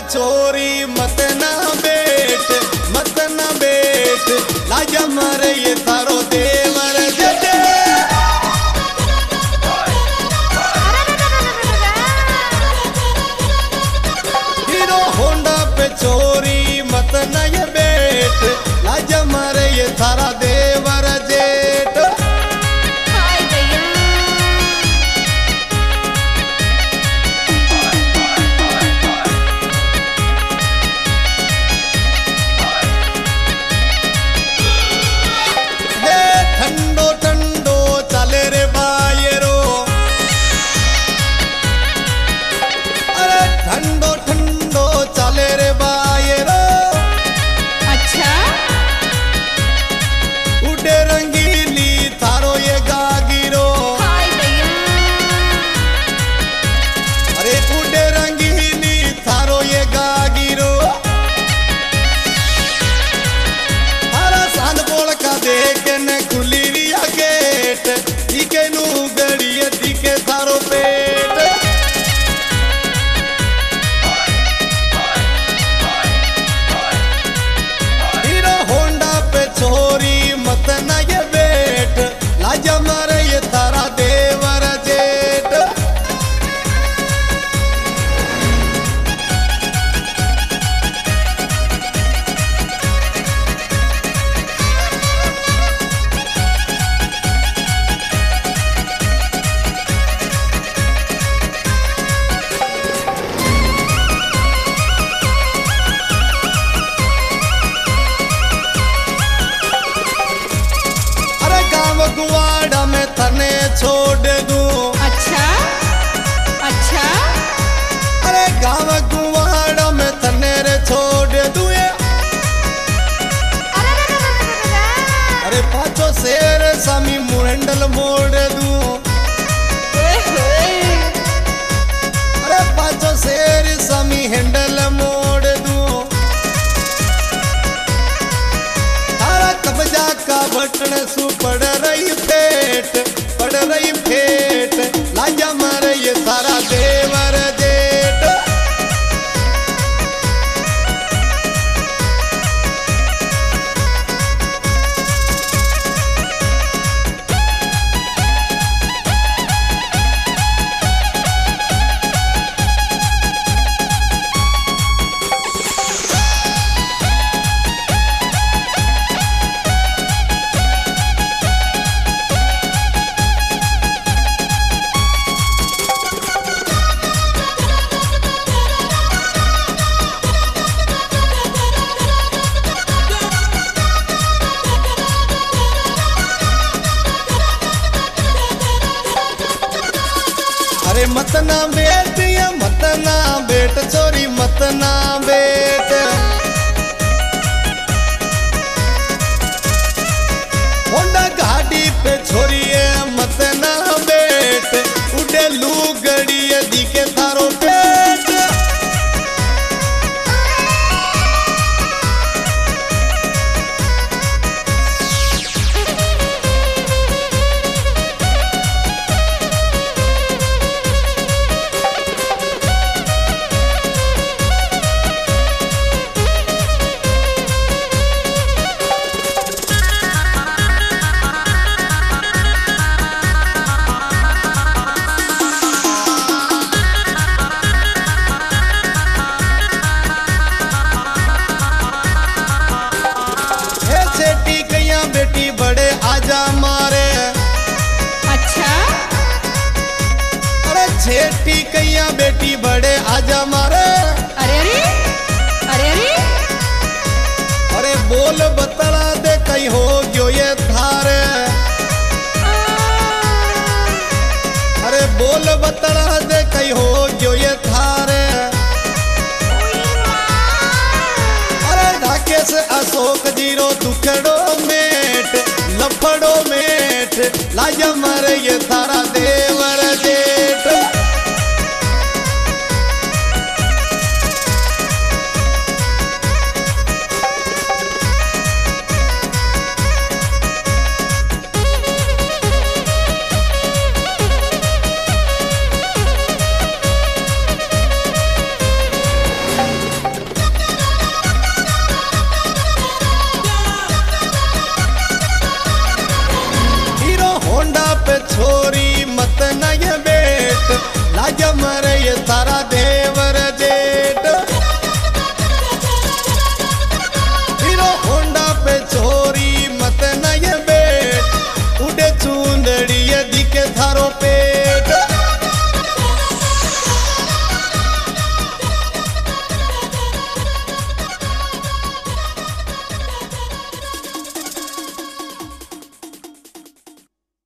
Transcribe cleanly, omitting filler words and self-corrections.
चोरी मत ना बेट, मत ना बेट, लाजा मारे ये थारो देवर जटे। हीरो होंडा पे चोरी मत ना ये बेट, लाजा मारे ये थारा देवर जेठ। ठंडो ठंडो चले रे बायरो। अच्छा उड़े रंगीली थारो ये गागिरो। अरे उड़े रंगीली थारो ये गागिरो। थारा सांद बोल का देखे न खुली रिया गेट, दिखे नू गड़िए दिखे थारो पेट। चोरी मत ना ये बेट, लाजा मारे ये थारा देवर जेठ। गुवाड़ा में तने छोड़ दूं। अच्छा अच्छा अरे गाँव गुवाड़ा में तने रे छोड़ दूं। अरे पाँचों शेर सामी मुंडल मोड़ दूं। अरे पाँचों शेर सामी हैंडल मोड़ दूं। तारा कब्जा का बटन सु पड़ रही फेट, पड़ रही फेट, लाजा मारे ये सारा देवर जेठ। अरे मत ना बेट ये मत ना बेट, चोरी मत ना बेट। होंडा गाड़ी पे छोरी मत ना बेट, उड़े लू गड़ी दिखे थारो पेट। बेटी बड़े आजा मारे। अच्छा अरे छेटी कैया बेटी बड़े आजा मारे। अरे अरे अरे अरे अरे बोल बतला दे कहीं हो गयो ये थारे। अरे बोल बतला दे कहीं हो गयो ये थारे। अरे ढाके से अशोक जीरो दुखड़ो मेट, लफड़ो मेट, लाजा मारे ये थारा देवर जेठ।